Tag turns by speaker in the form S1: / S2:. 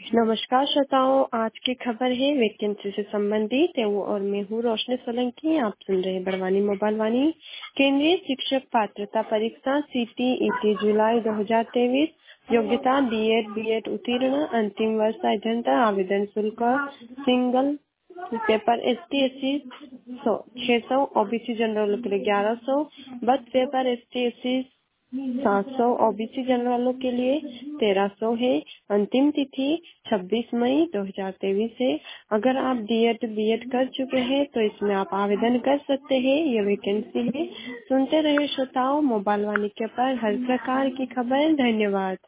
S1: नमस्कार श्रोताओं, आज की खबर है वैकेंसी से संबंधित है और मैं हूँ रोशनी सोलंकी। आप सुन रहे हैं बड़वानी मोबाइल वाणी। केंद्रीय शिक्षक पात्रता परीक्षा CTET जुलाई 2023। योग्यता बीएड उत्तीर्ण, अंतिम वर्ष अध्ययन। आवेदन शुल्क single paper ST/SC 600, OBC general के लिए 1100, बस पेपर ST/SC 700, OBC जनरल वालों के लिए 1300 है। अंतिम तिथि 26 मई 2023 है। अगर आप BEd कर चुके हैं तो इसमें आप आवेदन कर सकते हैं। ये वैकेंसी है। सुनते रहे श्रोताओं मोबाइल वाणी के पर हर प्रकार की खबर। धन्यवाद।